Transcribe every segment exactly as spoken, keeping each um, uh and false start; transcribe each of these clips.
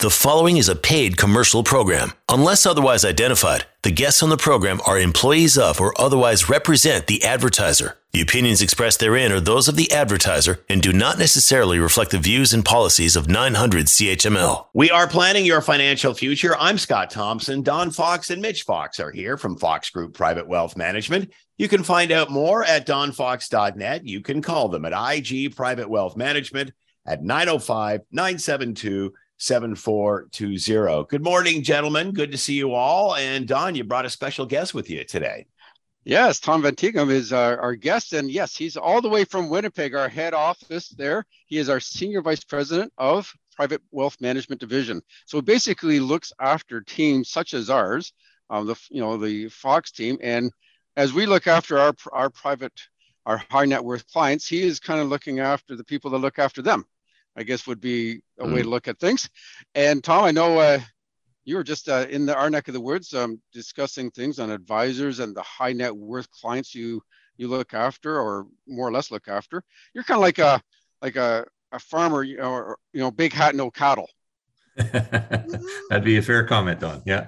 The following is a paid commercial program. Unless otherwise identified, the guests on the program are employees of or otherwise represent the advertiser. The opinions expressed therein are those of the advertiser and do not necessarily reflect the views and policies of nine hundred C H M L. We are planning your financial future. I'm Scott Thompson. Don Fox and Mitch Fox are here from Fox Group Private Wealth Management. You can find out more at don fox dot net. You can call them at I G Private Wealth Management at nine oh five, nine seven two, seven four two zero. Good morning, gentlemen. Good to see you all. And Don, you brought a special guest with you today. Yes, Tom Van Tighem is our, our guest. And yes, he's all the way from Winnipeg, our head office there. He is our Senior Vice President of Private Wealth Management Division. So basically looks after teams such as ours, um, the you know the Fox team. And as we look after our our private, our high net worth clients, he is kind of looking after the people that look after them, I guess would be a way mm. to look at things. And Tom, I know uh, you were just uh, in the, our neck of the woods um, discussing things on advisors and the high net worth clients you you look after, or more or less look after. You're kind of like a like a, a farmer, you know, or, you know, big hat, no cattle. That'd be a fair comment, Don. Yeah.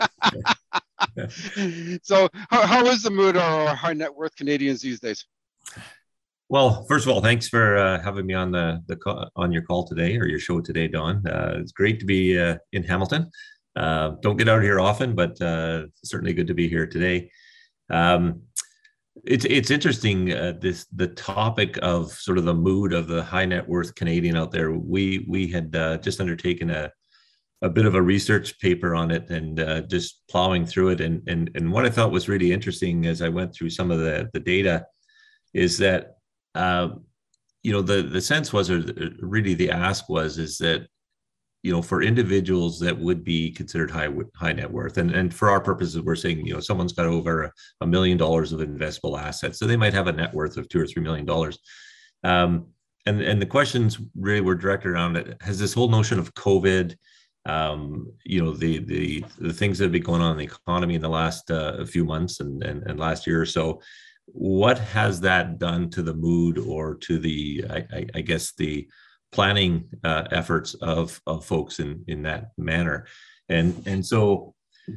So how, how is the mood of our high net worth Canadians these days? Well, first of all, thanks for uh, having me on the, the call, on your call today, or your show today, Don. Uh, it's great to be uh, in Hamilton. Uh, don't get out here often, but uh, certainly good to be here today. Um, it's it's interesting, uh, this the topic of sort of the mood of the high net worth Canadian out there. We we had uh, just undertaken a a bit of a research paper on it, and uh, just plowing through it. And and and what I thought was really interesting as I went through some of the the data is that Uh, you know, the, the sense was, or really the ask was, is that, you know, for individuals that would be considered high high net worth, and, and for our purposes, we're saying, you know, someone's got over a, a million dollars of investable assets, so they might have a net worth of two or three million dollars. Um, and, and the questions really were directed around it. Has this whole notion of COVID, um, you know, the, the, the things that have been going on in the economy in the last uh, few months and, and, and last year or so, what has that done to the mood, or to the, I, I, I guess, the planning uh, efforts of, of folks in, in that manner? And, and so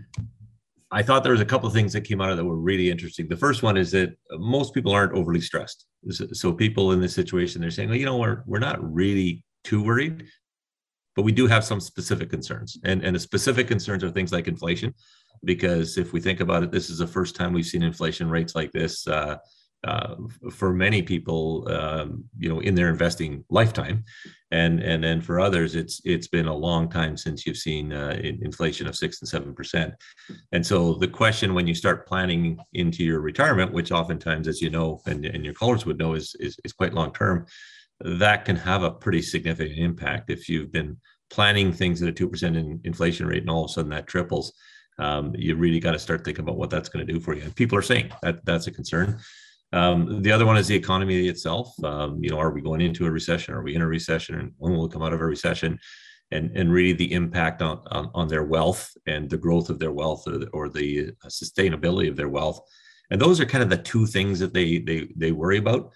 I thought there was a couple of things that came out of that were really interesting. The first one is that most people aren't overly stressed. So people in this situation, they're saying, well, you know, we're, we're not really too worried, but we do have some specific concerns. And, and the specific concerns are things like inflation. Because if we think about it, this is the first time we've seen inflation rates like this uh, uh, for many people, um, you know, in their investing lifetime, and and then for others, it's it's been a long time since you've seen uh, inflation of six and seven percent. And so the question, when you start planning into your retirement, which oftentimes, as you know, and, and your callers would know, is, is is quite long term, that can have a pretty significant impact if you've been planning things at a two percent in inflation rate, and all of a sudden that triples. Um, you really got to start thinking about what that's going to do for you. And people are saying that that's a concern. Um, the other one is the economy itself. Um, you know, are we going into a recession? Are we in a recession? And when will we come out of a recession? And, and really the impact on, on, on their wealth and the growth of their wealth, or the, or the sustainability of their wealth. And those are kind of the two things that they they they worry about.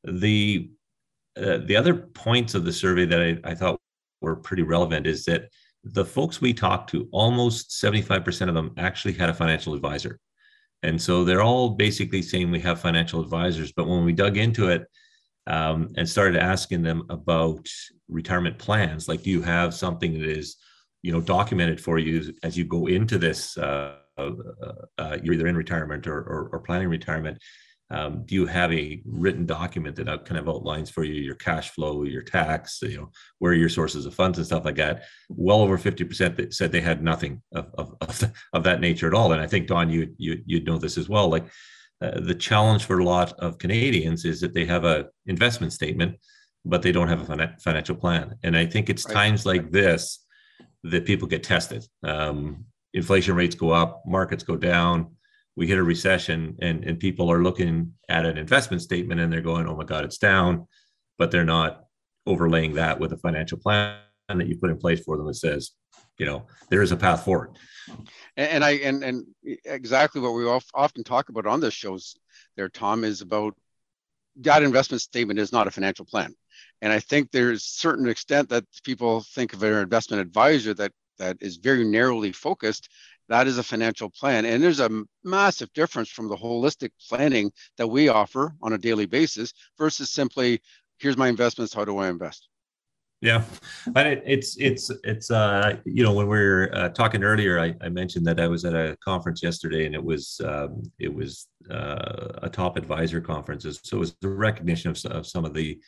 The uh, the other points of the survey that I, I thought were pretty relevant is that the folks we talked to, almost seventy-five percent of them actually had a financial advisor. And so they're all basically saying we have financial advisors. But when we dug into it um, and started asking them about retirement plans, like, do you have something that is, you know, documented for you as you go into this, uh, uh, uh, you're either in retirement or, or, or planning retirement. Um, do you have a written document that kind of outlines for you your cash flow, your tax, you know, where are your sources of funds and stuff like that? Well over fifty percent that said they had nothing of, of, of, of that nature at all. And I think, Don, you, you, you'd know this as well. Like uh, the challenge for a lot of Canadians is that they have a investment statement, but they don't have a fin- financial plan. And I think it's right. times like this that people get tested. Um, inflation rates go up, markets go down. We hit a recession, and, and people are looking at an investment statement and they're going, oh my God, it's down, but they're not overlaying that with a financial plan that you put in place for them that says, you know, there is a path forward. And, and I, and, and exactly what we often talk about on this shows there, Tom, is about that investment statement is not a financial plan. And I think there's a certain extent that people think of their investment advisor that that is very narrowly focused, that is a financial plan. And there's a massive difference from the holistic planning that we offer on a daily basis versus simply, here's my investments, how do I invest? Yeah, but it, it's it's it's uh you know, when we were uh, talking earlier, I, I mentioned that I was at a conference yesterday, and it was um, it was uh, a top advisor conference. So it was the recognition of, of some of the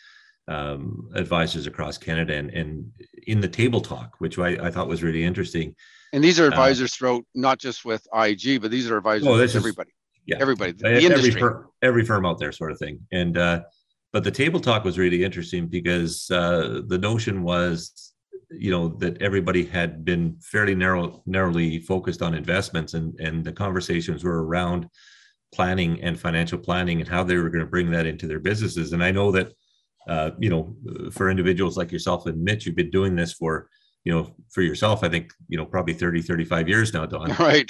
um, advisors across Canada, and, and in the table talk, which I, I thought was really interesting. And these are advisors uh, throughout, not just with I G, but these are advisors oh, with is, everybody. Yeah, everybody, the every industry, firm, every firm out there, sort of thing, and. uh But the table talk was really interesting because uh, the notion was, you know, that everybody had been fairly narrow, narrowly focused on investments, and, and the conversations were around planning and financial planning and how they were going to bring that into their businesses. And I know that, uh, you know, for individuals like yourself and Mitch, you've been doing this for, you know, for yourself, I think, you know, probably thirty, thirty-five years now, Don. Right.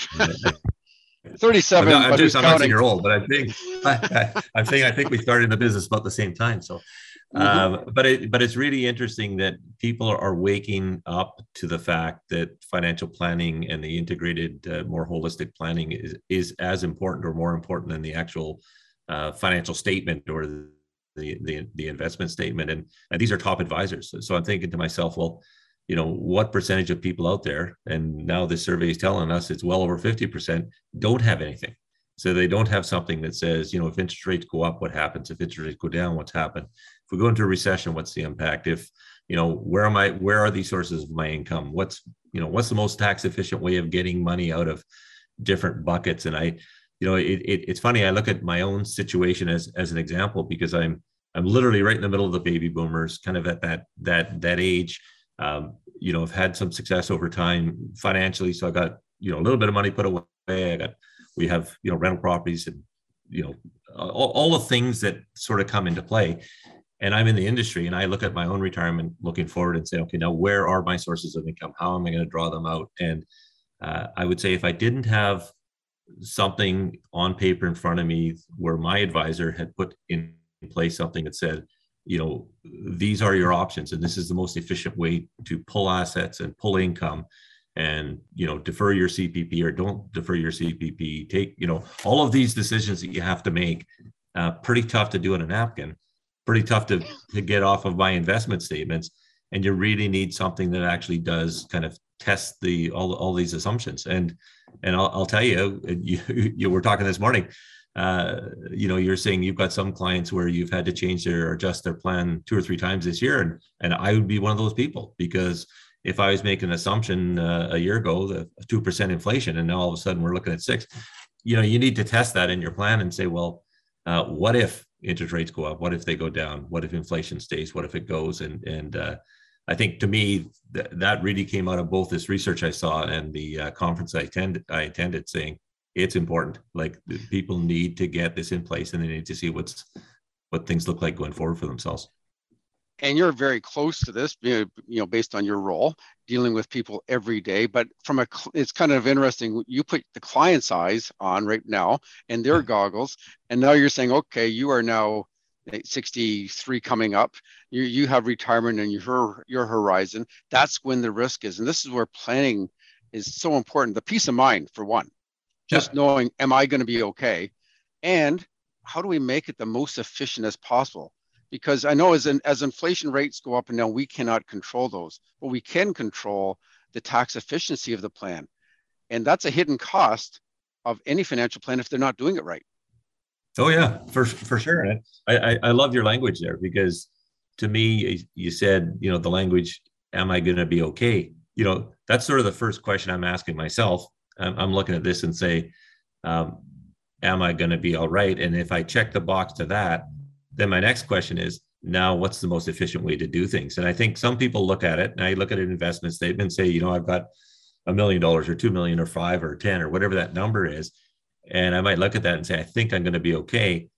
thirty-seven. I'm, not, I'm just I'm not saying you're old, but I think I, I, I'm saying I think we started in the business about the same time. So, um, mm-hmm. but it but it's really interesting that people are, are waking up to the fact that financial planning and the integrated, uh, more holistic planning is is as important or more important than the actual uh, financial statement or the, the the investment statement. And and these are top advisors. So, so I'm thinking to myself, well, you know, what percentage of people out there, and now this survey is telling us it's well over fifty percent, don't have anything. So they don't have something that says, you know, if interest rates go up, what happens? If interest rates go down, what's happened? If we go into a recession, what's the impact? If, you know, where am I, where are these sources of my income? What's, you know, what's the most tax efficient way of getting money out of different buckets? And I, you know, it, it it's funny, I look at my own situation as, as an example, because I'm, I'm literally right in the middle of the baby boomers, kind of at that, that, that age. Um, you know, I've had some success over time financially. So I got, you know, a little bit of money put away. I got, we have, you know, rental properties and, you know, all, all the things that sort of come into play. And I'm in the industry, and I look at my own retirement looking forward and say, okay, now where are my sources of income? How am I going to draw them out? And uh, I would say if I didn't have something on paper in front of me where my advisor had put in place something that said, you know, these are your options, and this is the most efficient way to pull assets and pull income, and, you know, defer your C P P or don't defer your C P P, take, you know, all of these decisions that you have to make, uh, pretty tough to do in a napkin, pretty tough to, to get off of my investment statements. And you really need something that actually does kind of test the, all, all these assumptions. And, and I'll, I'll tell you, you, you were talking this morning, uh, you know, you're saying you've got some clients where you've had to change their, or adjust their plan two or three times this year. And, and I would be one of those people, because if I was making an assumption uh, a year ago, the two percent inflation, and now all of a sudden we're looking at six, you know, you need to test that in your plan and say, well, uh, what if interest rates go up? What if they go down? What if inflation stays? What if it goes? And, and uh, I think to me, th- that really came out of both this research I saw and the uh, conference I attended, I attended saying it's important. Like, people need to get this in place, and they need to see what's, what things look like going forward for themselves. And you're very close to this, you know, based on your role, dealing with people every day. But from a, it's kind of interesting. You put the client's eyes on right now and their goggles, and now you're saying, okay, you are now sixty-three coming up. You you have retirement and your your horizon. That's when the risk is, and this is where planning is so important. The peace of mind, for one, just yeah. knowing, am I going to be okay, and how do we make it the most efficient as possible? Because I know as in, as inflation rates go up and down, we cannot control those, but we can control the tax efficiency of the plan. And that's a hidden cost of any financial plan if they're not doing it right. Oh yeah, for for sure. I, I, I love your language there, because to me, you said, you know, the language, am I going to be okay? You know, that's sort of the first question I'm asking myself. I'm, I'm looking at this and say, um, am I going to be all right? And if I check the box to that, then my next question is, now what's the most efficient way to do things? And I think some people look at it, and I look at an investment statement and say, you know, I've got a million dollars or two million or five or ten or whatever that number is. And I might look at that and say, I think I'm going to be okay,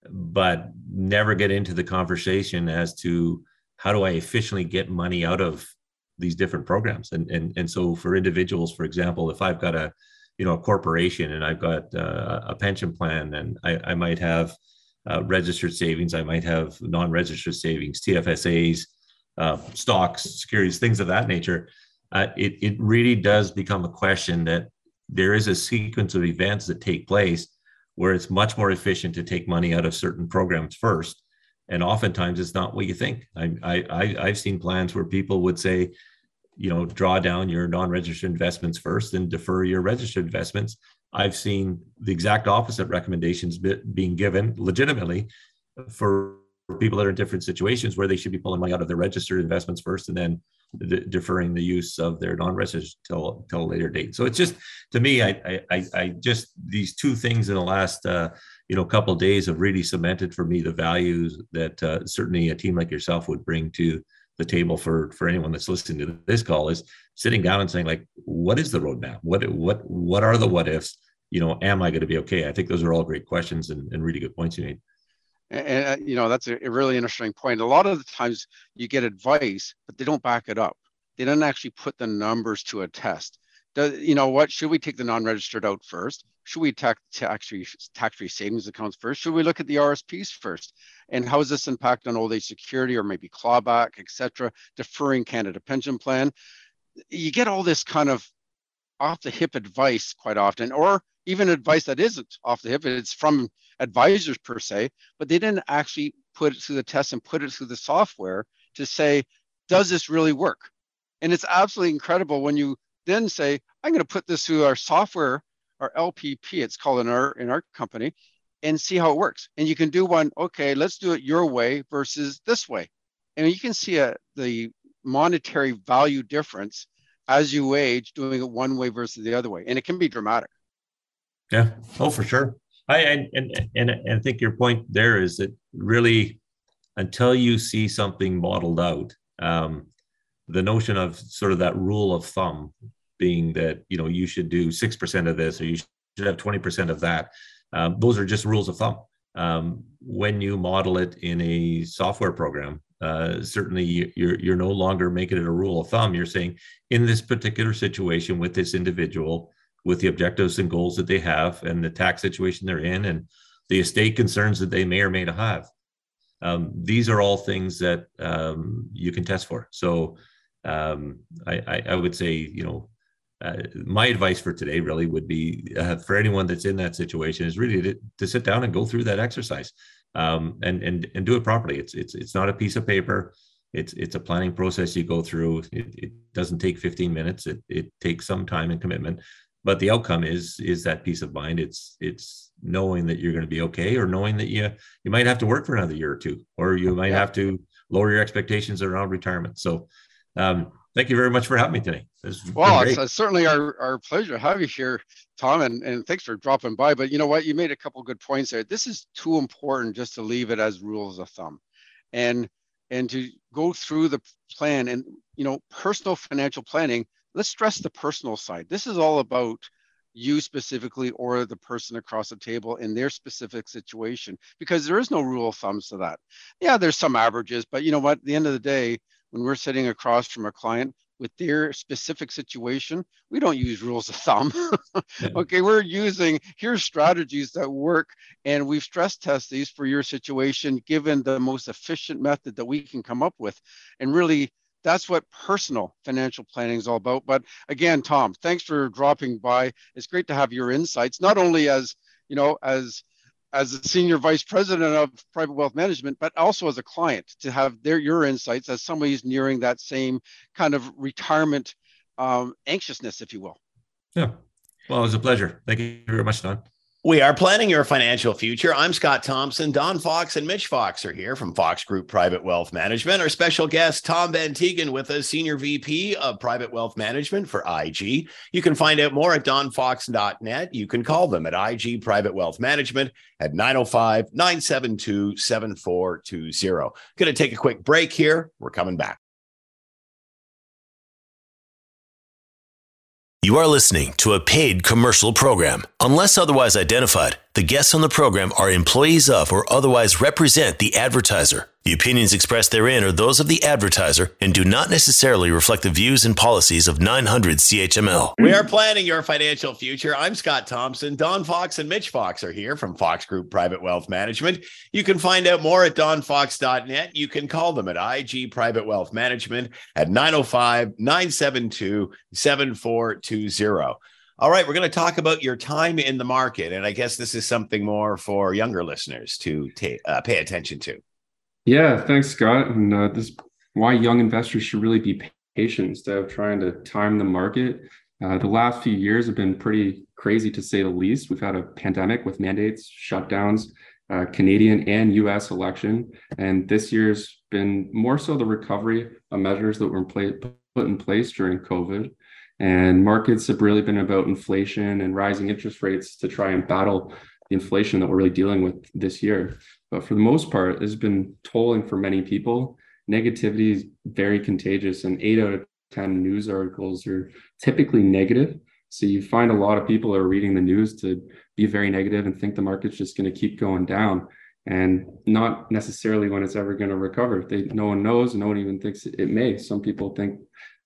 but never get into the conversation as to how do I efficiently get money out of these different programs. And, and, and so for individuals, for example, if I've got a, you know, a corporation and I've got uh, a pension plan, and I, I might have Uh, registered savings, I might have non-registered savings, T F S As, uh, stocks, securities, things of that nature. uh, it, it really does become a question that there is a sequence of events that take place where it's much more efficient to take money out of certain programs first. And oftentimes it's not what you think. I, I, I've seen plans where people would say, you know, draw down your non-registered investments first and defer your registered investments. I've seen the exact opposite recommendations be, being given legitimately for people that are in different situations where they should be pulling money out of their registered investments first and then de- deferring the use of their non-registered till, till a later date. So it's just, to me, I, I, I just, these two things in the last, uh, you know, couple of days have really cemented for me the values that uh, certainly a team like yourself would bring to the table for, for anyone that's listening to this call, is sitting down and saying, like, what is the roadmap? What, what, what are the what ifs? You know, am I going to be okay? I think those are all great questions and, and really good points you made. And, you know, that's a, a really interesting point. A lot of the times you get advice, but they don't back it up. They don't actually put the numbers to a test. Does, you know what, should we take the non-registered out first? Should we tax tax-free tax-free savings accounts first? Should we look at the R S Ps first? And how does this impact on old age security or maybe clawback, et cetera, deferring Canada Pension Plan? You get all this kind of off the hip advice quite often, or even advice that isn't off the hip. It's from advisors per se, but they didn't actually put it through the test and put it through the software to say, does this really work? And it's absolutely incredible when you then say, I'm going to put this through our software, our L P P, it's called in our in our company, and see how it works. And you can do one, okay, let's do it your way versus this way. And you can see a, the monetary value difference as you age, doing it one way versus the other way. And it can be dramatic. Yeah, oh, for sure. I and and and, and I think your point there is that really, until you see something modeled out, um, the notion of sort of that rule of thumb being that, you know, you should do six percent of this or you should have twenty percent of that. Um, those are just rules of thumb. Um, when you model it in a software program, uh, certainly you're you're no longer making it a rule of thumb. You're saying, in this particular situation with this individual, with the objectives and goals that they have and the tax situation they're in and the estate concerns that they may or may not have, um, these are all things that um, you can test for. So um, I, I, I would say, you know, uh, my advice for today really would be uh, for anyone that's in that situation is really to, to sit down and go through that exercise um, and and and do it properly. It's it's it's not a piece of paper. It's it's a planning process you go through. It, it doesn't take fifteen minutes. It it takes some time and commitment. But the outcome is is that peace of mind. It's it's knowing that you're going to be okay, or knowing that you you might have to work for another year or two, or you might yeah. have to lower your expectations around retirement. So um, thank you very much for having me today. Well, it's, it's certainly our, our pleasure to have you here, Tom, and, and thanks for dropping by. But you know what? You made a couple good points there. This is too important just to leave it as rules of thumb. And and to go through the plan and, you know, personal financial planning, let's stress the personal side. This is all about you specifically or the person across the table in their specific situation, because there is no rule of thumbs to that. Yeah, there's some averages, but you know what? At the end of the day, when we're sitting across from a client with their specific situation, we don't use rules of thumb. Okay, we're using, here's strategies that work, and we've stress tested these for your situation, given the most efficient method that we can come up with. And really, that's what personal financial planning is all about. But again, Tom, thanks for dropping by. It's great to have your insights, not only as, you know, as as a senior vice president of private wealth management, but also as a client, to have their your insights as somebody who's nearing that same kind of retirement um, anxiousness, if you will. Yeah. Well, it was a pleasure. Thank you very much, Don. We are planning your financial future. I'm Scott Thompson. Don Fox and Mitch Fox are here from Fox Group Private Wealth Management. Our special guest, Tom Van Teegen, with us, Senior V P of Private Wealth Management for I G. You can find out more at don fox dot net. You can call them at I G Private Wealth Management at nine oh five, nine seven two, seven four two zero. Going to take a quick break here. We're coming back. You are listening to a paid commercial program. Unless otherwise identified, The guests on the program are employees of or otherwise represent the advertiser. The opinions expressed therein are those of the advertiser and do not necessarily reflect the views and policies of nine hundred C H M L. We are planning your financial future. I'm Scott Thompson. Don Fox and Mitch Fox are here from Fox Group Private Wealth Management. You can find out more at don fox dot net. You can call them at I G Private Wealth Management at nine oh five, nine seven two, seven four two zero. All right, we're going to talk about your time in the market. And I guess this is something more for younger listeners to ta- uh, pay attention to. Yeah, thanks, Scott. And uh, this is why young investors should really be patient instead of trying to time the market. Uh, the last few years have been pretty crazy, to say the least. We've had a pandemic with mandates, shutdowns, uh, Canadian and U S election. And this year's been more so the recovery of measures that were in play, put in place during COVID. And markets have really been about inflation and rising interest rates to try and battle the inflation that we're really dealing with this year. But for the most part, it's been tolling for many people. Negativity is very contagious, and eight out of ten news articles are typically negative. So you find a lot of people are reading the news to be very negative and think the market's just going to keep going down, and not necessarily when it's ever going to recover. They, no one knows, no one even thinks it may. Some people think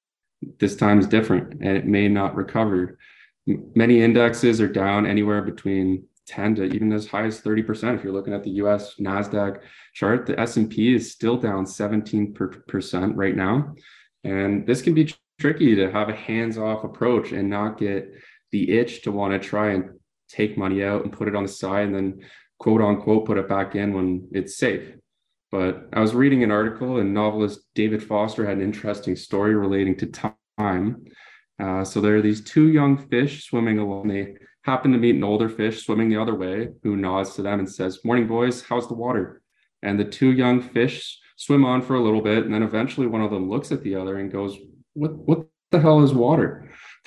this time is different and it may not recover. Many indexes are down anywhere between ten to even as high as thirty percent. If you're looking at the U S NASDAQ chart, the S and P is still down seventeen percent right now. And this can be tr- tricky to have a hands-off approach and not get the itch to want to try and take money out and put it on the side and then quote unquote put it back in when it's safe. But I was reading an article, and novelist David Foster had an interesting story relating to time. Uh, so there are these two young fish swimming along. They happen to meet an older fish swimming the other way, who nods to them and says, "Morning, boys, how's the water?" And the two young fish swim on for a little bit, and then eventually one of them looks at the other and goes, what what the hell is water?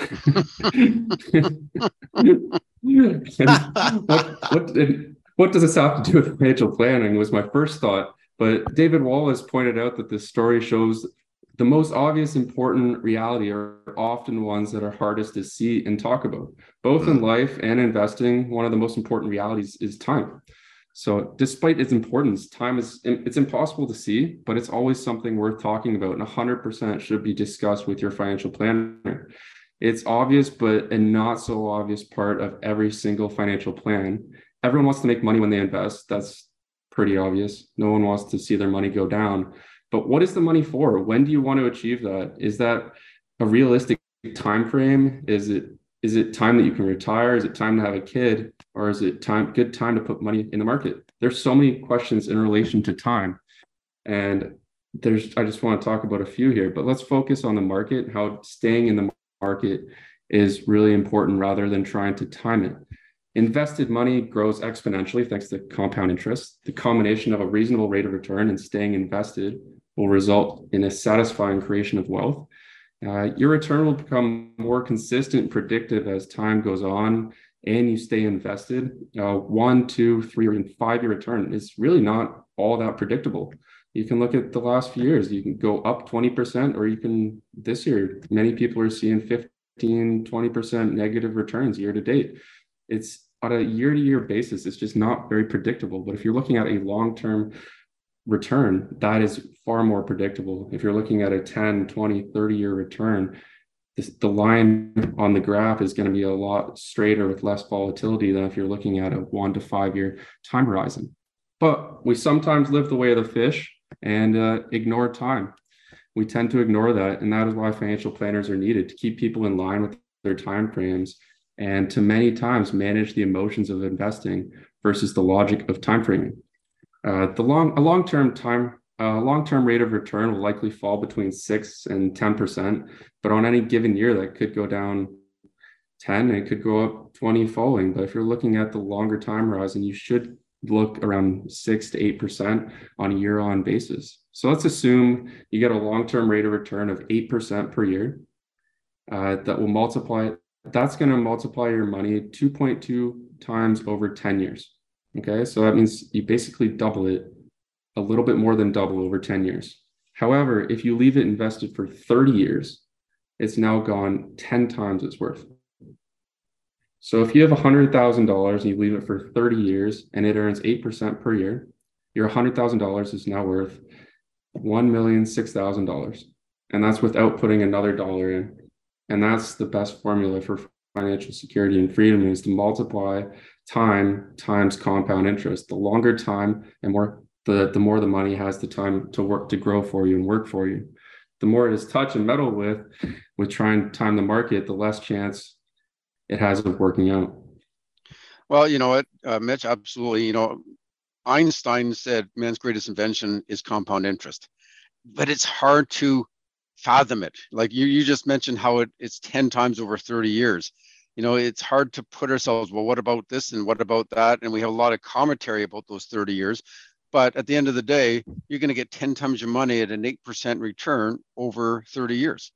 what, what, what does this have to do with financial planning was my first thought. But David Wallace pointed out that this story shows the most obvious important reality are often ones that are hardest to see and talk about. Both in life and investing, one of the most important realities is time. So despite its importance, time is it's impossible to see, but it's always something worth talking about, and one hundred percent should be discussed with your financial planner. It's obvious, but a not so obvious part of every single financial plan. Everyone wants to make money when they invest. That's pretty obvious. No one wants to see their money go down. But what is the money for? When do you want to achieve that? Is that a realistic time frame? Is it is it time that you can retire? Is it time to have a kid? Or is it time good time to put money in the market? There's so many questions in relation to time. And there's I just want to talk about a few here, but let's focus on the market, how staying in the market is really important rather than trying to time it. Invested money grows exponentially thanks to compound interest. The combination of a reasonable rate of return and staying invested will result in a satisfying creation of wealth. Uh, your return will become more consistent and predictive as time goes on and you stay invested. Uh, one, two, three, or even five-year return is really not all that predictable. You can look at the last few years. You can go up twenty percent, or you can, this year, many people are seeing fifteen, twenty percent negative returns year to date. It's on a year-to-year basis, it's just not very predictable. But if you're looking at a long-term return, that is far more predictable. If you're looking at a ten, twenty, thirty year return, this, the line on the graph is going to be a lot straighter with less volatility than if you're looking at a one to five year time horizon. But we sometimes live the way of the fish and uh, ignore time. We tend to ignore that. And that is why financial planners are needed, to keep people in line with their time frames and to many times manage the emotions of investing versus the logic of time framing. Uh, the long, a long-term time, uh, long-term rate of return will likely fall between six and ten percent, but on any given year that could go down ten and it could go up twenty following. But if you're looking at the longer time horizon, you should look around six to eight percent on a year-on basis. So let's assume you get a long-term rate of return of eight percent per year. Uh, that will multiply. That's going to multiply your money two point two times over ten years. Okay, so that means you basically double it, a little bit more than double over ten years. However, if you leave it invested for thirty years, it's now gone ten times its worth. So if you have one hundred thousand dollars and you leave it for thirty years and it earns eight percent per year, your one hundred thousand dollars is now worth one million six thousand dollars. And that's without putting another dollar in. And that's the best formula for financial security and freedom, is to multiply time times compound interest. The longer time and more the, the more the money has the time to work, to grow for you and work for you. The more it is touch and meddle with, with trying to time the market, the less chance it has of working out. Well, you know what, uh, Mitch, absolutely. You know, Einstein said man's greatest invention is compound interest, but it's hard to fathom it. Like you, you just mentioned how it, it's ten times over thirty years. You know, it's hard to put ourselves, well, what about this and what about that? And we have a lot of commentary about those thirty years. But at the end of the day, you're going to get ten times your money at an eight percent return over thirty years.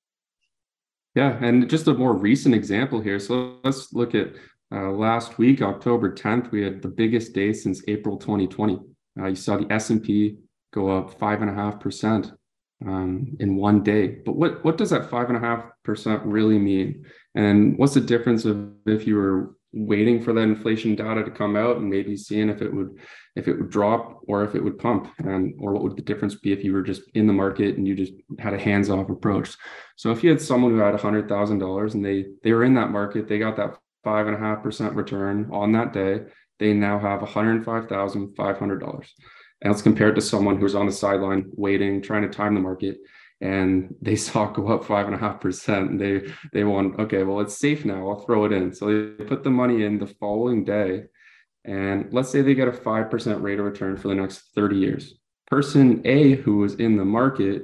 Yeah, and just a more recent example here. So let's look at uh, last week, October tenth, we had the biggest day since April twenty twenty. Uh, you saw the S and P go up five and a half percent um, in one day. But what, what does that five and a half percent really mean? And what's the difference of if you were waiting for that inflation data to come out and maybe seeing if it would if it would drop or if it would pump, and or what would the difference be if you were just in the market and you just had a hands-off approach? So if you had someone who had one hundred thousand dollars and they they were in that market, they got that five and a half percent return on that day, they now have one hundred five thousand five hundred dollars. And it's compared to someone who's on the sideline waiting, trying to time the market, and they saw it go up five and a half percent. And they they want, okay, well, it's safe now, I'll throw it in. So they put the money in the following day, and let's say they get a five percent rate of return for the next thirty years. Person A, who was in the market,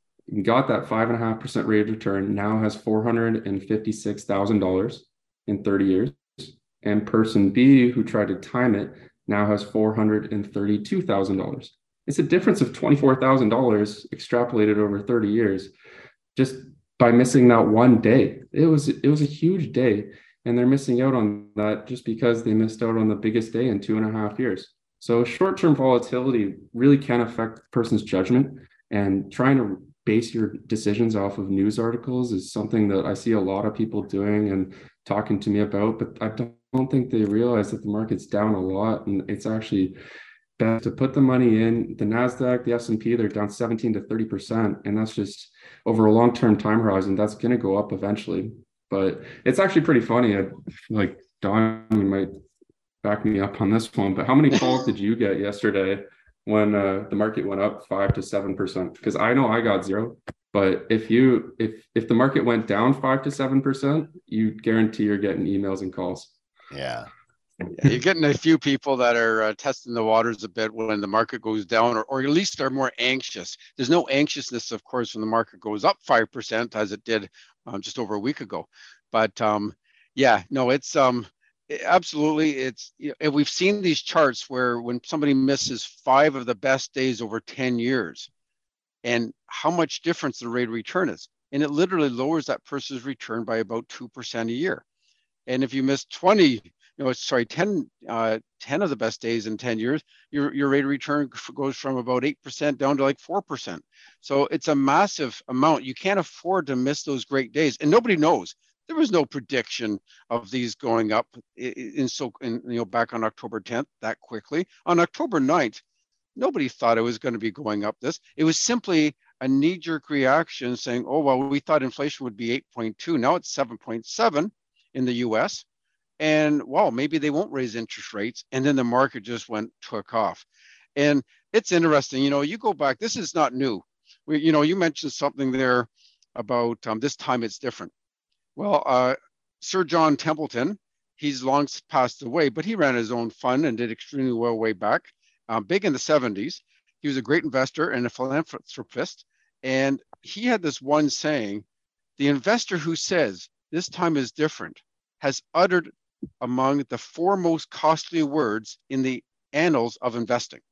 got that five and a half percent rate of return, now has four hundred fifty-six thousand dollars in thirty years. And person B, who tried to time it, now has four hundred thirty-two thousand dollars. It's a difference of twenty-four thousand dollars extrapolated over thirty years, just by missing that one day. It was, it was a huge day, and they're missing out on that just because they missed out on the biggest day in two and a half years. So short-term volatility really can affect a person's judgment, and trying to base your decisions off of news articles is something that I see a lot of people doing and talking to me about, but I don't think they realize that the market's down a lot, and it's actually best to put the money in the NASDAQ, the S and P, they're down seventeen to thirty percent. And that's just over a long-term time horizon, that's going to go up eventually. But it's actually pretty funny. I, like Don, you might back me up on this one, but how many calls did you get yesterday when uh, the market went up five to seven percent? Because I know I got zero, but if you, if, if the market went down five to seven percent, you guarantee you're getting emails and calls. Yeah. Yeah, you're getting a few people that are uh, testing the waters a bit when the market goes down, or, or at least are more anxious. There's no anxiousness, of course, when the market goes up five percent as it did um, just over a week ago. But um, yeah, no, it's um, it, absolutely. It's, you know, we've seen these charts where when somebody misses five of the best days over ten years, and how much difference the rate of return is. And it literally lowers that person's return by about two percent a year. And if you miss twenty, you know, sorry, ten, uh, ten of the best days in ten years, your, your rate of return goes from about eight percent down to like four percent. So it's a massive amount. You can't afford to miss those great days. And nobody knows. There was no prediction of these going up in, in so, in, you know, back on October tenth that quickly. On October ninth, nobody thought it was going to be going up this. It was simply a knee-jerk reaction saying, oh, well, we thought inflation would be eight point two. Now it's seven point seven in the U S. And wow, maybe they won't raise interest rates. And then the market just went, took off. And it's interesting, you know, you go back, this is not new. We, you know, you mentioned something there about um, this time it's different. Well, uh, Sir John Templeton, he's long passed away, but he ran his own fund and did extremely well way back, uh, big in the seventies. He was a great investor and a philanthropist. And he had this one saying, the investor who says this time is different has uttered among the four most costly words in the annals of investing.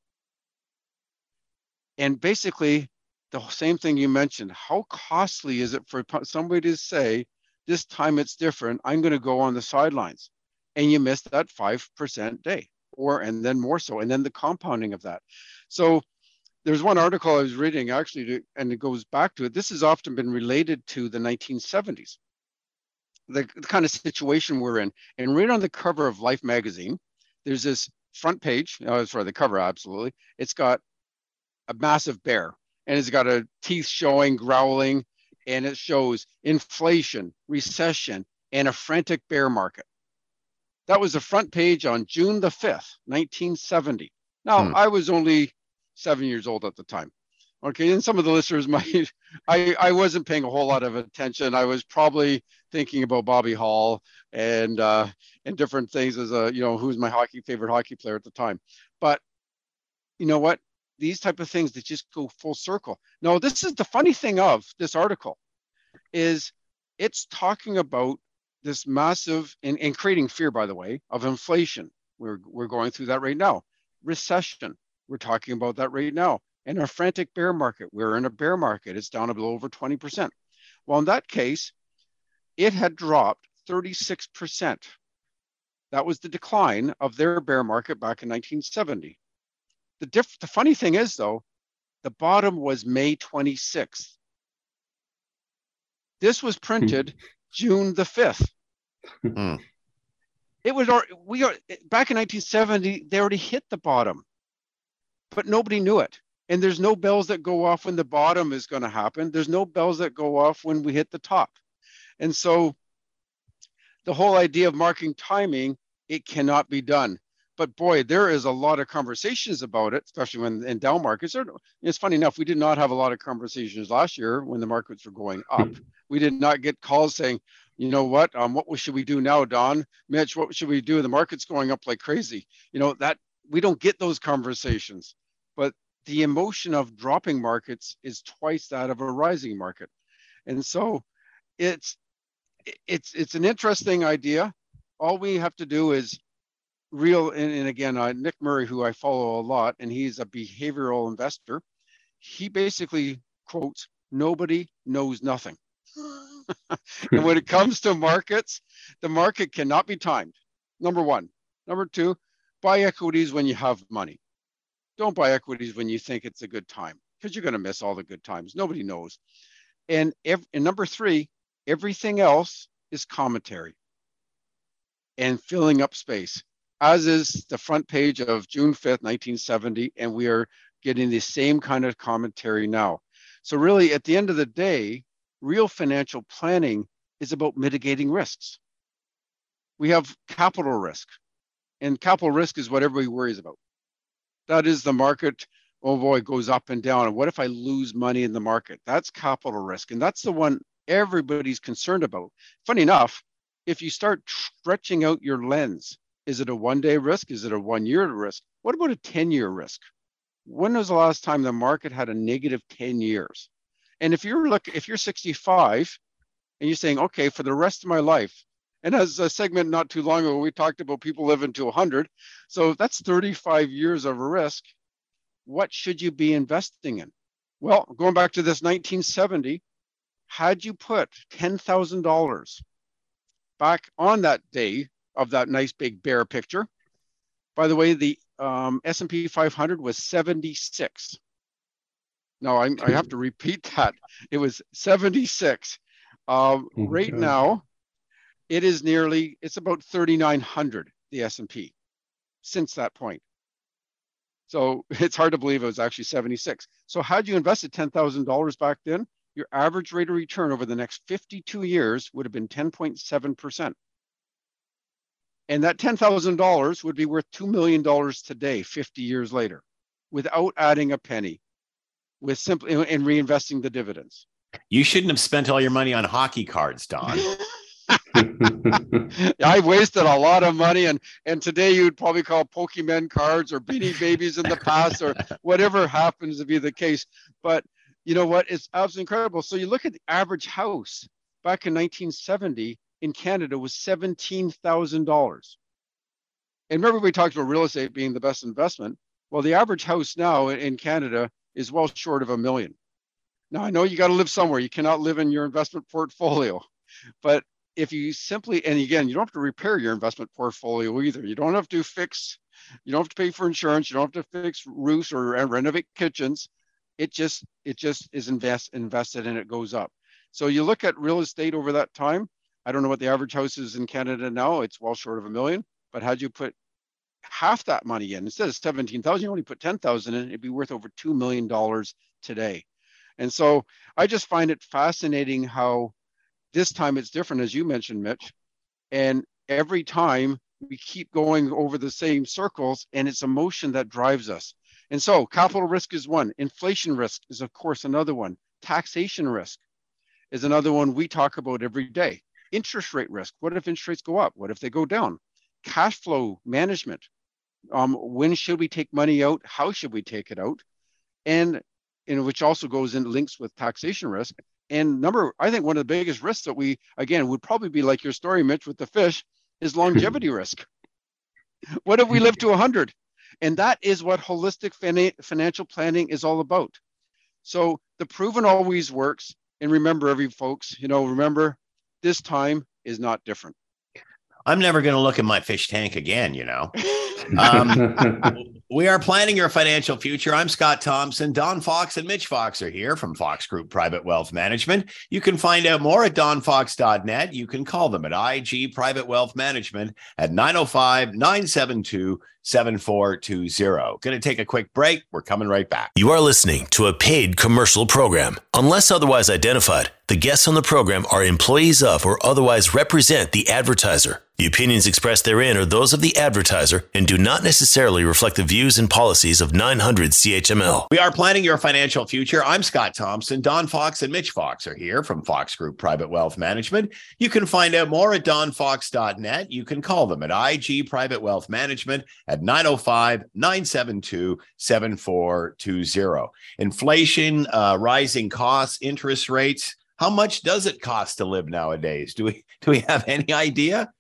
And basically, the same thing you mentioned, how costly is it for somebody to say, this time it's different, I'm going to go on the sidelines. And you miss that five percent day, or and then more so, and then the compounding of that. So there's one article I was reading actually, to, and it goes back to it. This has often been related to the nineteen seventies. the, the kind of situation we're in. And right on the cover of Life magazine, there's this front page, oh, sorry, the cover, absolutely. It's got a massive bear, and it's got a teeth showing, growling, and it shows inflation, recession, and a frantic bear market. That was the front page on June the fifth, nineteen seventy. Now, hmm. I was only seven years old at the time. Okay, and some of the listeners might, I, I wasn't paying a whole lot of attention. I was probably thinking about Bobby Hall and uh, and different things as a, you know, who's my hockey favorite hockey player at the time. But you know what? These type of things that just go full circle. No, this is the funny thing of this article is it's talking about this massive and, and creating fear, by the way, of inflation. We're we're going through that right now. Recession. We're talking about that right now. And a frantic bear market. We're in a bear market. It's down a little over twenty percent. Well, in that case, it had dropped thirty-six percent. That was the decline of their bear market back in nineteen seventy. The, diff- the funny thing is, though, the bottom was May twenty-sixth. This was printed June the fifth. Mm. It was we are back in nineteen seventy. They already hit the bottom, but nobody knew it. And there's no bells that go off when the bottom is going to happen. There's no bells that go off when we hit the top. And so the whole idea of marking timing, it cannot be done. But boy, there is a lot of conversations about it, especially when in down markets. It's funny enough, we did not have a lot of conversations last year when the markets were going up. We did not get calls saying, you know what, um, what should we do now, Don? Mitch, what should we do? The market's going up like crazy. You know, that we don't get those conversations. But the emotion of dropping markets is twice that of a rising market. And so it's it's it's an interesting idea. All we have to do is real, and, and again, uh, Nick Murray, who I follow a lot, and he's a behavioral investor, he basically quotes, nobody knows nothing. And when it comes to markets, the market cannot be timed, number one. Number two, buy equities when you have money. Don't buy equities when you think it's a good time, because you're going to miss all the good times. Nobody knows. And, ev- and number three, everything else is commentary and filling up space, as is the front page of June fifth, nineteen seventy. And we are getting the same kind of commentary now. So really, at the end of the day, real financial planning is about mitigating risks. We have capital risk, and capital risk is what everybody worries about. That is the market. Oh boy, it goes up and down. And what if I lose money in the market? That's capital risk. And that's the one everybody's concerned about. Funny enough, if you start stretching out your lens, is it a one-day risk? Is it a one-year risk? What about a ten-year risk? When was the last time the market had a negative ten years? And if you're look, if you're sixty-five and you're saying, okay, for the rest of my life, and as a segment not too long ago, we talked about people living to one hundred. So that's thirty-five years of risk. What should you be investing in? Well, going back to this nineteen seventy, had you put ten thousand dollars back on that day of that nice big bear picture, by the way, the um, S and P five hundred was seventy-six. Now, I, I have to repeat that. It was seventy-six. Uh, oh right God. Now, it is nearly, it's about thirty-nine hundred, the S and P, since that point. So it's hard to believe it was actually seventy-six. So had you invested ten thousand dollars back then, your average rate of return over the next fifty-two years would have been ten point seven percent. And that ten thousand dollars would be worth two million dollars today, fifty years later, without adding a penny, with simply and reinvesting the dividends. You shouldn't have spent all your money on hockey cards, Don. I wasted a lot of money, and and today you'd probably call Pokemon cards or Beanie Babies in the past, or whatever happens to be the case. But you know what? It's absolutely incredible. So you look at the average house back in nineteen seventy in Canada was seventeen thousand dollars. And remember, we talked about real estate being the best investment. Well, the average house now in Canada is well short of a million. Now, I know you got to live somewhere. You cannot live in your investment portfolio, but if you simply, and again, you don't have to repair your investment portfolio either. You don't have to fix, you don't have to pay for insurance. You don't have to fix roofs or renovate kitchens. It just, it just is invest, invested and it goes up. So you look at real estate over that time, I don't know what the average house is in Canada now. It's well short of a million. But had you put half that money in, instead of seventeen thousand, you only put ten thousand in, it'd be worth over two million dollars today. And so I just find it fascinating how this time it's different, as you mentioned, Mitch. And every time we keep going over the same circles, and it's emotion that drives us. And so capital risk is one. Inflation risk is, of course, another one. Taxation risk is another one we talk about every day. Interest rate risk. What if interest rates go up? What if they go down? Cash flow management. Um, when should we take money out? How should we take it out? And, and which also goes in links with taxation risk. And number, I think one of the biggest risks that we, again, would probably be like your story, Mitch, with the fish, is longevity risk. What if we live to one hundred? And that is what holistic fin- financial planning is all about. So the proven always works. And remember, every folks, you know, remember, this time is not different. I'm never going to look at my fish tank again, you know. Um, we are planning your financial future. I'm Scott Thompson. Don Fox and Mitch Fox are here from Fox Group Private Wealth Management. You can find out more at don fox dot net. You can call them at I G Private Wealth Management at nine oh five, nine seven two, seven four two zero. Going to take a quick break. We're coming right back. You are listening to a paid commercial program. Unless otherwise identified, the guests on the program are employees of or otherwise represent the advertiser. The opinions expressed therein are those of the advertiser and do not necessarily reflect the views and policies of nine hundred C H M L. We are planning your financial future. I'm Scott Thompson. Don Fox and Mitch Fox are here from Fox Group Private Wealth Management. You can find out more at don fox dot net. You can call them at I G Private Wealth Management at nine oh five, nine seven two, seven four two zero. Inflation, uh, rising costs, interest rates. How much does it cost to live nowadays? Do we do we have any idea?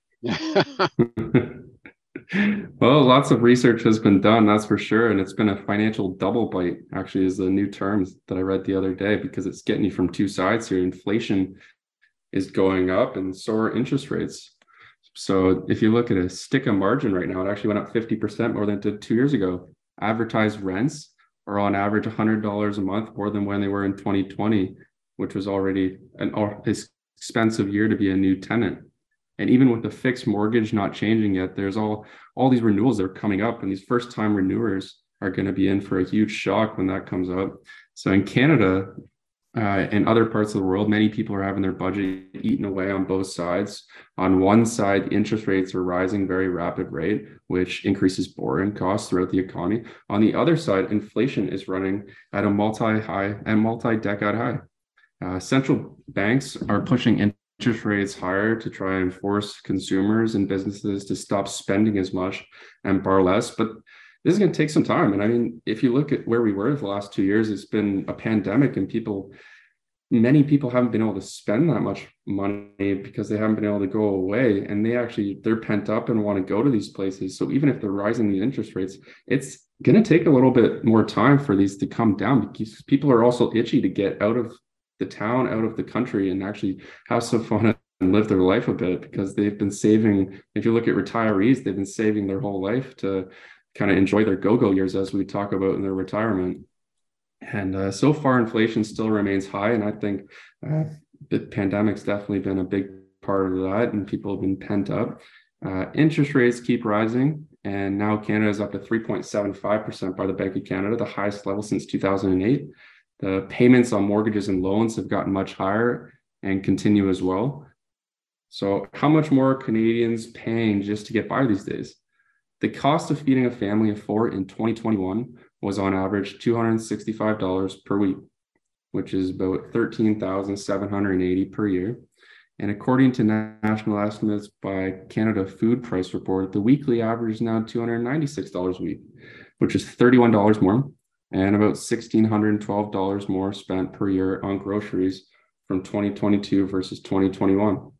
Well, lots of research has been done, that's for sure. And it's been a financial double bite, actually, is the new terms that I read the other day, because it's getting you from two sides here. Inflation is going up and so are interest rates. So if you look at a stick of margin right now, it actually went up fifty percent more than it did two years ago. Advertised rents are on average one hundred dollars a month more than when they were in twenty twenty, which was already an expensive year to be a new tenant. And even with the fixed mortgage not changing yet, there's all, all these renewals that are coming up, and these first time renewers are going to be in for a huge shock when that comes up. So in Canada uh, and other parts of the world, many people are having their budget eaten away on both sides. On one side, interest rates are rising very rapid rate, which increases borrowing costs throughout the economy. On the other side, inflation is running at a multi-high and multi-decade high. Uh, central banks are pushing in interest rates higher to try and force consumers and businesses to stop spending as much and borrow less. But this is going to take some time. And I mean, if you look at where we were the last two years, it's been a pandemic, and people, many people haven't been able to spend that much money because they haven't been able to go away. And they actually, they're pent up and want to go to these places. So even if they're rising the interest rates, it's going to take a little bit more time for these to come down, because people are also itchy to get out of the town, out of the country, and actually have some fun and live their life a bit, because they've been saving. If you look at retirees, they've been saving their whole life to kind of enjoy their go-go years, as we talk about in their retirement. And uh, so far, inflation still remains high. And I think uh, the pandemic's definitely been a big part of that, and people have been pent up. Uh, interest rates keep rising, and now Canada is up to three point seven five percent by the Bank of Canada, the highest level since two thousand eight. The payments on mortgages and loans have gotten much higher and continue as well. So how much more are Canadians paying just to get by these days? The cost of feeding a family of four in twenty twenty-one was on average two hundred sixty-five dollars per week, which is about thirteen thousand seven hundred eighty dollars per year. And according to national estimates by Canada Food Price Report, the weekly average is now two hundred ninety-six dollars a week, which is thirty-one dollars more, and about one thousand six hundred twelve dollars more spent per year on groceries from twenty twenty-two versus twenty twenty-one.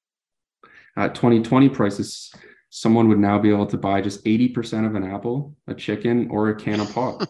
At twenty twenty prices, someone would now be able to buy just eighty percent of an apple, a chicken, or a can of pop.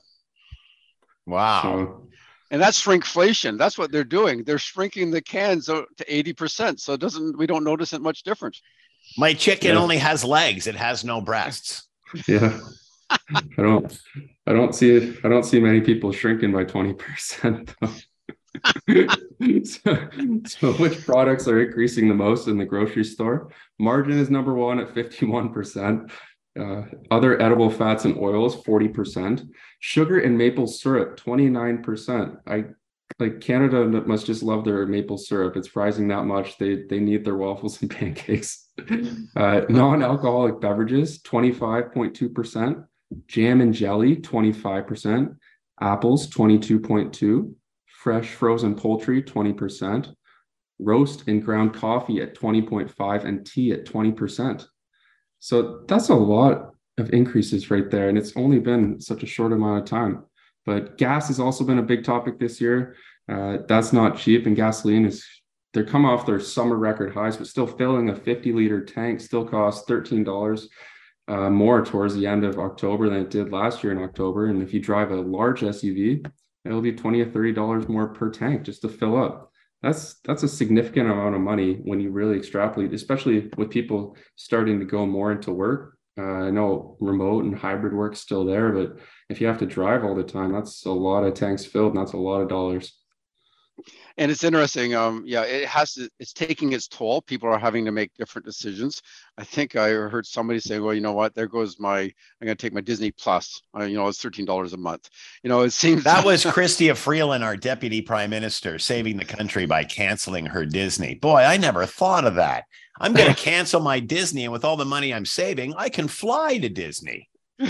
Wow. So, and that's shrinkflation. That's what they're doing. They're shrinking the cans to eighty percent. So it doesn't, we don't notice it much difference. My chicken yeah. only has legs. It has no breasts. Yeah. I don't I don't see I don't see many people shrinking by twenty percent though. so, so which products are increasing the most in the grocery store? Margarine is number one at fifty-one percent. Uh, other edible fats and oils, forty percent. Sugar and maple syrup, twenty-nine percent. I like Canada must just love their maple syrup. It's rising that much. They they need their waffles and pancakes. Uh, non-alcoholic beverages, twenty-five point two percent. Jam and jelly, twenty-five percent. Apples, twenty-two point two. Fresh frozen poultry, twenty percent. Roast and ground coffee at twenty point five and tea at twenty percent. So that's a lot of increases right there. And it's only been such a short amount of time. But gas has also been a big topic this year. Uh, that's not cheap. And gasoline is, they're come off their summer record highs, but still filling a fifty liter tank still costs thirteen dollars uh, more towards the end of October than it did last year in October. And if you drive a large S U V, it'll be twenty or thirty dollars more per tank just to fill up. That's that's a significant amount of money when you really extrapolate, especially with people starting to go more into work. Uh, I know remote and hybrid work's still there, but if you have to drive all the time, that's a lot of tanks filled, and that's a lot of dollars. And it's interesting. Um, yeah, it has to, it's taking its toll. People are having to make different decisions. I think I heard somebody say, well, you know what, there goes my, I'm going to take my Disney Plus. Uh, you know, it's thirteen dollars a month. You know, it seems that was Chrystia Freeland, our deputy prime minister, saving the country by canceling her Disney. Boy, I never thought of that. I'm going to cancel my Disney, and with all the money I'm saving, I can fly to Disney.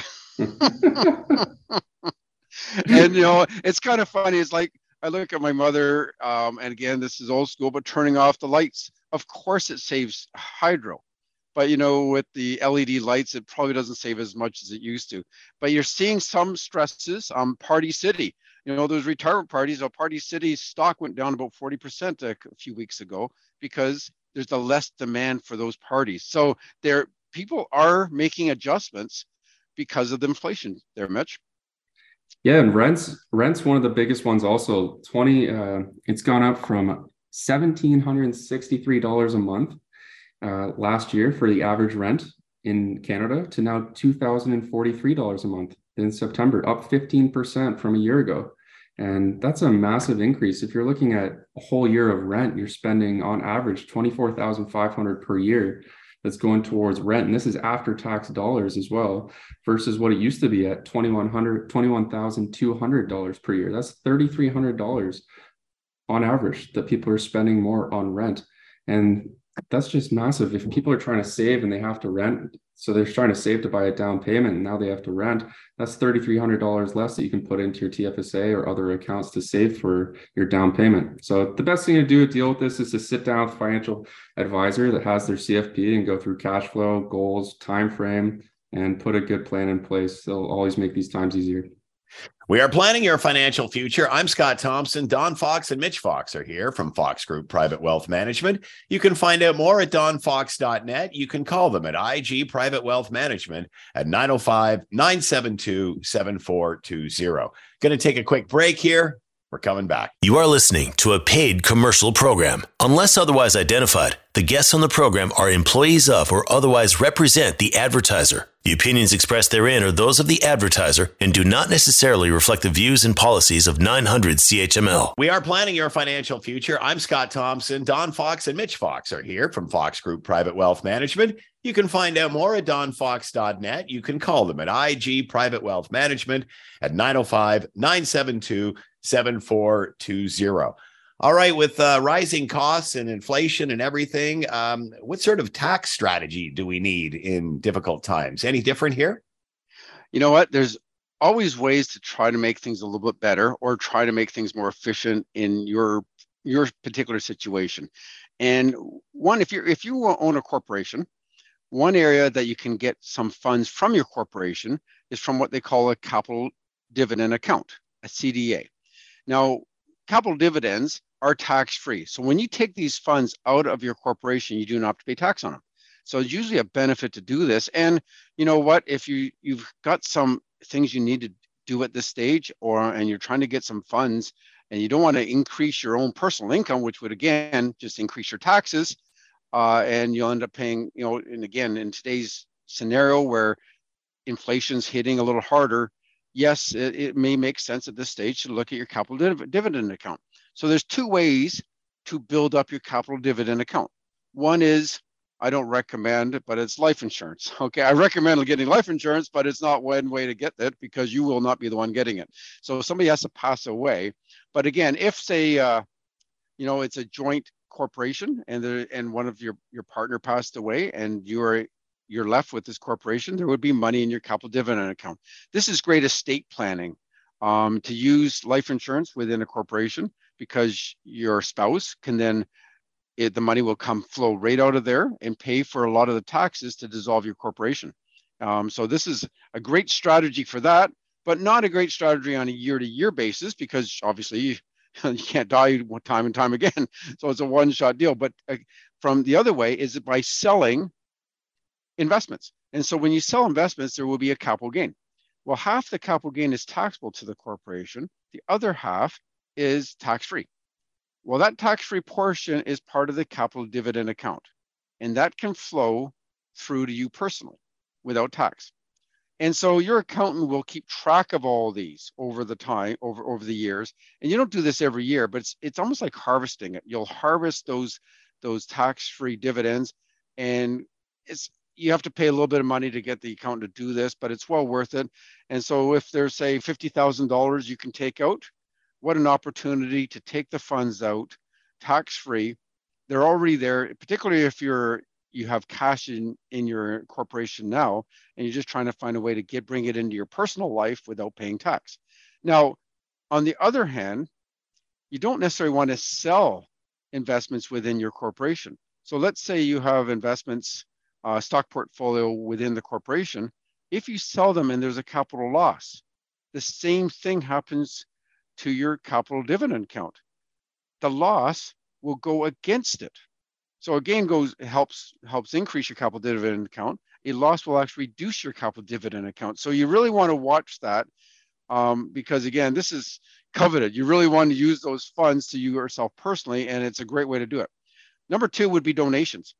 And, you know, it's kind of funny. It's like, I look at my mother, um, and again, this is old school, but turning off the lights, of course it saves hydro. But, you know, with the L E D lights, it probably doesn't save as much as it used to. But you're seeing some stresses. Um, Party City, you know, those retirement parties, oh, Party City's stock went down about forty percent a, a few weeks ago because there's a less demand for those parties. So there, people are making adjustments because of the inflation there, Mitch. Yeah, and rents rents one of the biggest ones also. twenty uh, it's gone up from one thousand seven hundred sixty-three dollars a month uh, last year for the average rent in Canada to now two thousand forty-three dollars a month in September, up fifteen percent from a year ago. And that's a massive increase. If you're looking at a whole year of rent, you're spending on average twenty-four thousand five hundred dollars per year that's going towards rent. And this is after tax dollars as well, versus what it used to be at twenty-one hundred dollars, twenty-one thousand two hundred dollars per year. That's three thousand three hundred dollars on average that people are spending more on rent. And that's just massive. If people are trying to save and they have to rent, so they're trying to save to buy a down payment and now they have to rent, that's three thousand three hundred dollars less that you can put into your T F S A or other accounts to save for your down payment. So the best thing to do to deal with this is to sit down with a financial advisor that has their C F P and go through cash flow, goals, time frame, and put a good plan in place. They'll always make these times easier. We are planning your financial future. I'm Scott Thompson. Don Fox and Mitch Fox are here from Fox Group Private Wealth Management. You can find out more at don fox dot net. You can call them at I G Private Wealth Management at nine oh five, nine seven two, seven four two zero. Going to take a quick break here. We're coming back. You are listening to a paid commercial program. Unless otherwise identified, the guests on the program are employees of or otherwise represent the advertiser. The opinions expressed therein are those of the advertiser and do not necessarily reflect the views and policies of nine hundred C H M L. We are planning your financial future. I'm Scott Thompson. Don Fox and Mitch Fox are here from Fox Group Private Wealth Management. You can find out more at don fox dot net. You can call them at I G Private Wealth Management at nine oh five, nine seven two, seven four two zero. All right, with uh, rising costs and inflation and everything, um, what sort of tax strategy do we need in difficult times? Any different here? You know what? There's always ways to try to make things a little bit better or try to make things more efficient in your your particular situation. And one, if you're if you own a corporation, one area that you can get some funds from your corporation is from what they call a capital dividend account, a C D A. Now, capital dividends are tax-free. So when you take these funds out of your corporation, you do not have to pay tax on them. So it's usually a benefit to do this. And you know what, if you, you've got some things you need to do at this stage, or and you're trying to get some funds and you don't want to increase your own personal income, which would, again, just increase your taxes, uh, and you'll end up paying, you know, and again, in today's scenario where inflation's hitting a little harder, yes, it, it may make sense at this stage to look at your capital div- dividend account. So there's two ways to build up your capital dividend account. One is, I don't recommend it, but it's life insurance. Okay, I recommend getting life insurance, but it's not one way to get it because you will not be the one getting it. So somebody has to pass away. But again, if say, uh, you know, it's a joint corporation and there, and one of your, your partner passed away and you're you're left with this corporation, there would be money in your capital dividend account. This is great estate planning, um, to use life insurance within a corporation because your spouse can then, it, the money will come flow right out of there and pay for a lot of the taxes to dissolve your corporation. Um, so this is a great strategy for that, but not a great strategy on a year-to-year basis because obviously you, you can't die time and time again. So it's a one-shot deal. But uh, from the other way is by selling investments. And so when you sell investments, there will be a capital gain. Well, half the capital gain is taxable to the corporation. The other half is tax-free. Well, that tax-free portion is part of the capital dividend account, and that can flow through to you personally without tax. And so your accountant will keep track of all these over the time, over, over the years. And you don't do this every year, but it's, it's almost like harvesting it. You'll harvest those, those tax-free dividends, and it's, you have to pay a little bit of money to get the accountant to do this, but it's well worth it. And so if there's, say, fifty thousand dollars you can take out, what an opportunity to take the funds out tax-free. They're already there, particularly if you're, you have cash in, in your corporation now, and you're just trying to find a way to get, bring it into your personal life without paying tax. Now, on the other hand, you don't necessarily want to sell investments within your corporation. So let's say you have investments, uh, stock portfolio within the corporation. If you sell them and there's a capital loss, the same thing happens to your capital dividend account. The loss will go against it. So a gain goes helps helps increase your capital dividend account. A loss will actually reduce your capital dividend account. So you really want to watch that um, because again, this is coveted. You really want to use those funds to you yourself personally, and it's a great way to do it. Number two would be donations.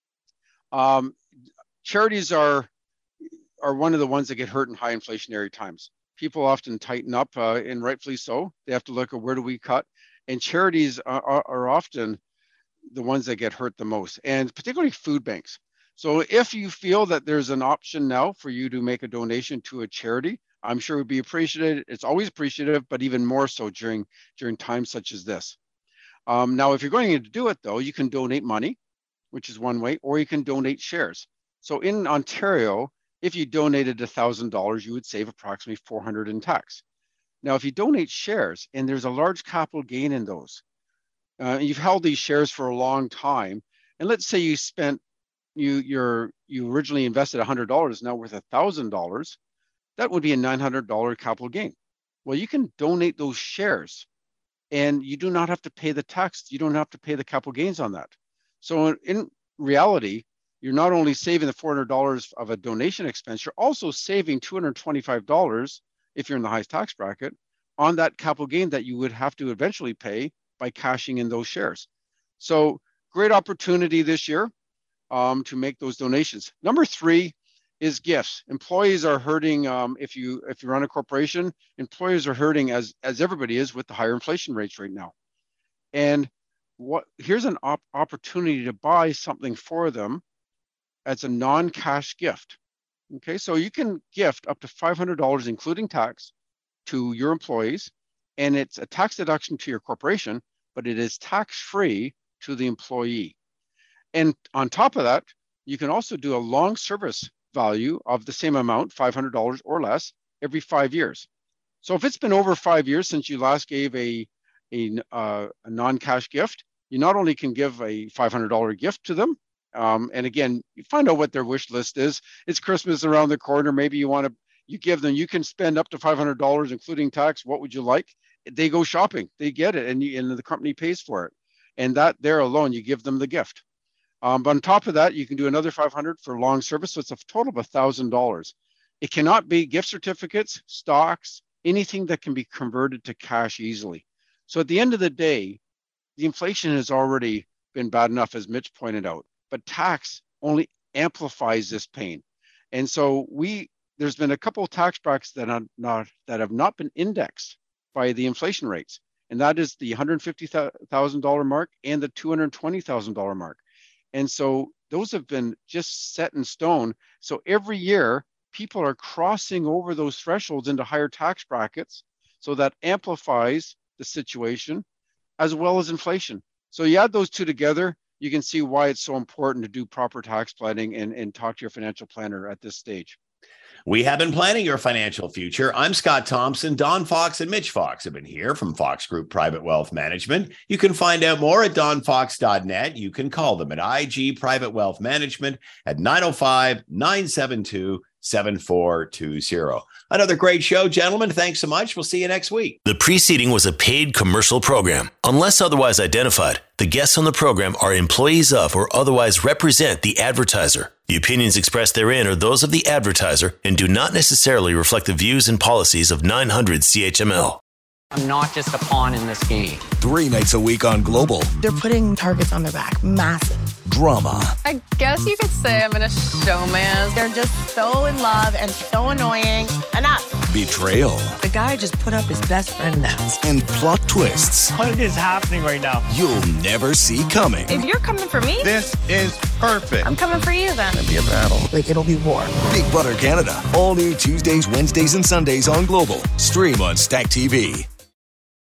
Um, charities are are one of the ones that get hurt in high inflationary times. People often tighten up, uh, and rightfully so. They have to look at where do we cut, and charities are, are, are often the ones that get hurt the most, and particularly food banks. So if you feel that there's an option now for you to make a donation to a charity, I'm sure it would be appreciated. It's always appreciative, but even more so during, during times such as this. Um, now, if you're going to do it though, you can donate money, which is one way, or you can donate shares. So in Ontario, if you donated one thousand dollars, you would save approximately four hundred dollars in tax. Now, if you donate shares and there's a large capital gain in those, Uh, you've held these shares for a long time, and let's say you spent, you you're you originally invested one hundred dollars, now worth one thousand dollars, that would be a nine hundred dollars capital gain. Well, you can donate those shares, and you do not have to pay the tax. You don't have to pay the capital gains on that. So in reality, you're not only saving the four hundred dollars of a donation expense, you're also saving two hundred twenty-five dollars if you're in the highest tax bracket on that capital gain that you would have to eventually pay by cashing in those shares. So great opportunity this year um, to make those donations. Number three is gifts. Employees are hurting. Um, if you if you run a corporation, employers are hurting as as everybody is with the higher inflation rates right now. And what here's an op opportunity to buy something for them as a non-cash gift. Okay, so you can gift up to five hundred dollars, including tax, to your employees. And it's a tax deduction to your corporation, but it is tax-free to the employee. And on top of that, you can also do a long service value of the same amount, five hundred dollars or less, every five years. So if it's been over five years since you last gave a, a, uh, a non-cash gift, you not only can give a five hundred dollars gift to them, um, and again, you find out what their wish list is. It's Christmas around the corner. Maybe you want to, you give them, you can spend up to five hundred dollars, including tax. What would you like? They go shopping, they get it, and, you, and the company pays for it. And that there alone, you give them the gift. Um, but on top of that, you can do another five hundred dollars for long service. So it's a total of one thousand dollars. It cannot be gift certificates, stocks, anything that can be converted to cash easily. So at the end of the day, the inflation has already been bad enough, as Mitch pointed out, but tax only amplifies this pain. And so we, there's been a couple of tax brackets that, are not, that have not been indexed by the inflation rates. And that is the one hundred fifty thousand dollars mark and the two hundred twenty thousand dollars mark. And so those have been just set in stone. So every year, people are crossing over those thresholds into higher tax brackets. So that amplifies the situation as well as inflation. So you add those two together, you can see why it's so important to do proper tax planning and, and talk to your financial planner at this stage. We have been planning your financial future. I'm Scott Thompson. Don Fox and Mitch Fox have been here from Fox Group Private Wealth Management. You can find out more at don fox dot net. You can call them at I G Private Wealth Management at nine oh five, nine seven two, seven four two zero. Another great show, gentlemen. Thanks so much. We'll see you next week. The preceding was a paid commercial program. Unless otherwise identified, the guests on the program are employees of or otherwise represent the advertiser. The opinions expressed therein are those of the advertiser and do not necessarily reflect the views and policies of nine hundred C H M L. I'm not just a pawn in this game. Three nights a week on Global. They're putting targets on their back. Massive. Drama. I guess you could say I'm in a showman. They're just so in love and so annoying. Enough. Betrayal. The guy just put up his best friend now. And plot twists. What is happening right now? You'll never see coming. If you're coming for me, this is perfect. I'm coming for you then. It'll be a battle. Like, it'll be war. Big Brother Canada. All new Tuesdays, Wednesdays, and Sundays on Global. Stream on Stack T V.